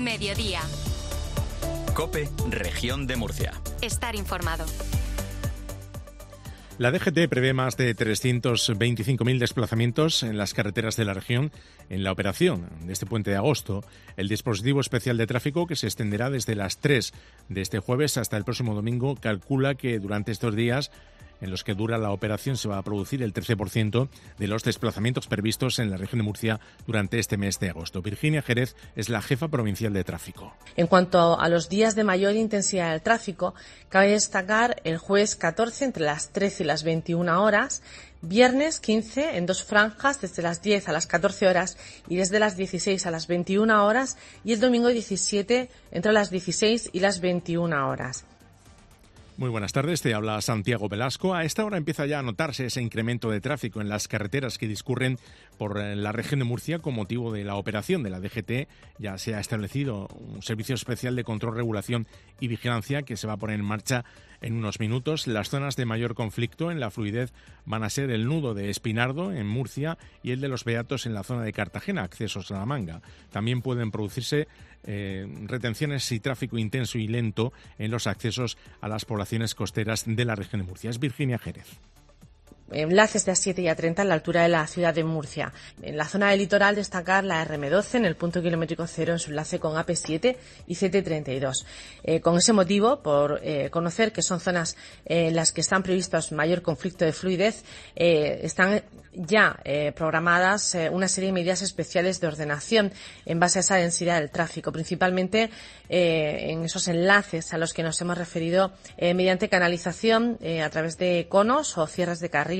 Mediodía. COPE, Región de Murcia. Estar informado. La DGT prevé más de 325.000 desplazamientos en las carreteras de la región en la operación de este puente de agosto. El dispositivo especial de tráfico, que se extenderá desde las 3 de este jueves hasta el próximo domingo, calcula que durante estos días en los que dura la operación se va a producir el 13% de los desplazamientos previstos en la región de Murcia durante este mes de agosto. Virginia Jerez es la jefa provincial de tráfico. En cuanto a los días de mayor intensidad del tráfico, cabe destacar el jueves 14 entre las 13 y las 21 horas, viernes 15 en dos franjas desde las 10 a las 14 horas y desde las 16 a las 21 horas y el domingo 17 entre las 16 y las 21 horas. Muy buenas tardes, te habla Santiago Velasco. A esta hora empieza ya a notarse ese incremento de tráfico en las carreteras que discurren por la región de Murcia con motivo de la operación de la DGT. Ya se ha establecido un servicio especial de control, regulación y vigilancia que se va a poner en marcha en unos minutos. Las zonas de mayor conflicto en la fluidez van a ser el nudo de Espinardo en Murcia y el de los Beatos en la zona de Cartagena, accesos a la Manga. También pueden producirse retenciones y tráfico intenso y lento en los accesos a las poblaciones costeras de la región de Murcia. Es Virginia Jerez. Enlaces de A7 y A30 en la altura de la ciudad de Murcia. En la zona del litoral destacar la RM12 en el punto kilométrico cero en su enlace con AP7 y CT32. Con ese motivo, por conocer que son zonas en las que están previstos mayor conflicto de fluidez, están ya programadas una serie de medidas especiales de ordenación en base a esa densidad del tráfico, principalmente en esos enlaces a los que nos hemos referido mediante canalización a través de conos o cierres de carril.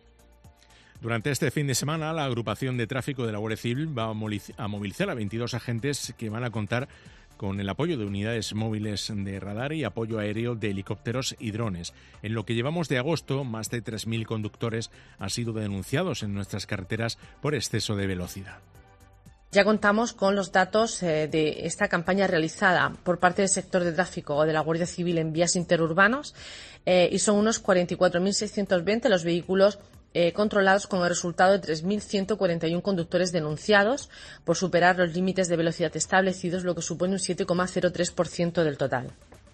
Durante este fin de semana, la agrupación de tráfico de la Guardia Civil va a movilizar a 22 agentes que van a contar con el apoyo de unidades móviles de radar y apoyo aéreo de helicópteros y drones. En lo que llevamos de agosto, más de 3.000 conductores han sido denunciados en nuestras carreteras por exceso de velocidad. Ya contamos con los datos de esta campaña realizada por parte del sector de tráfico o de la Guardia Civil en vías interurbanos y son unos 44.620 los vehículos controlados con el resultado de 3.141 conductores denunciados por superar los límites de velocidad establecidos, lo que supone un 7,03% del total.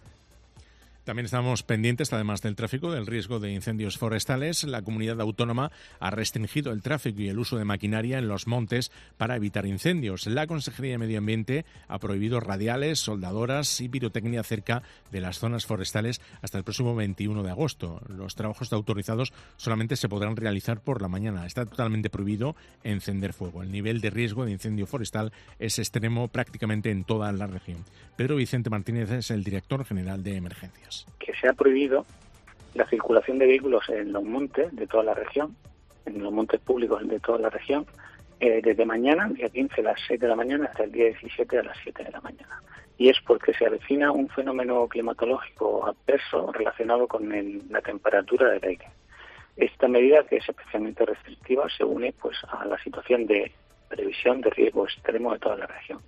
También estamos pendientes, además del tráfico, del riesgo de incendios forestales. La comunidad autónoma ha restringido el tráfico y el uso de maquinaria en los montes para evitar incendios. La Consejería de Medio Ambiente ha prohibido radiales, soldadoras y pirotecnia cerca de las zonas forestales hasta el próximo 21 de agosto. Los trabajos autorizados solamente se podrán realizar por la mañana. Está totalmente prohibido encender fuego. El nivel de riesgo de incendio forestal es extremo prácticamente en toda la región. Pedro Vicente Martínez es el director general de Emergencias. Que se ha prohibido la circulación de vehículos en los montes de toda la región, en los montes públicos de toda la región, desde mañana, día 15 a las 6 de la mañana, hasta el día 17 a las 7 de la mañana. Y es porque se avecina un fenómeno climatológico adverso relacionado con la temperatura del aire. Esta medida, que es especialmente restrictiva, se une pues a la situación de previsión de riesgo extremo de toda la región.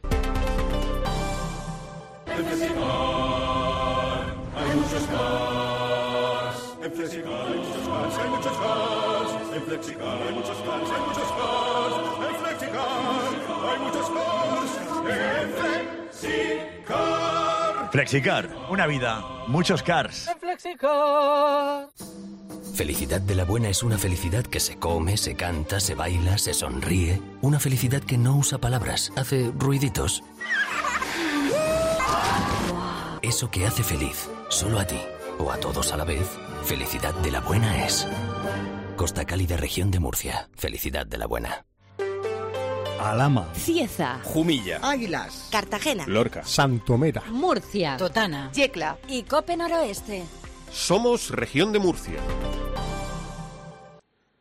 Hay muchos cars, en Flexicar hay muchos cars, hay muchos cars, en Flexicar hay muchos cars, hay muchos cars, en Flexicar hay muchos cars, en Flexicar. Flexicar, una vida, muchos cars. En Flexicar. Felicidad de la buena es una felicidad que se come, se canta, se baila, se sonríe. Una felicidad que no usa palabras, hace ruiditos. Eso que hace feliz, solo a ti o a todos a la vez, felicidad de la buena es. Costa Cálida, región de Murcia. Felicidad de la buena. Alhama, Cieza, Jumilla, Águilas, Cartagena, Lorca, Santomera, Murcia, Totana, Yecla y Cope Noroeste. Somos Región de Murcia.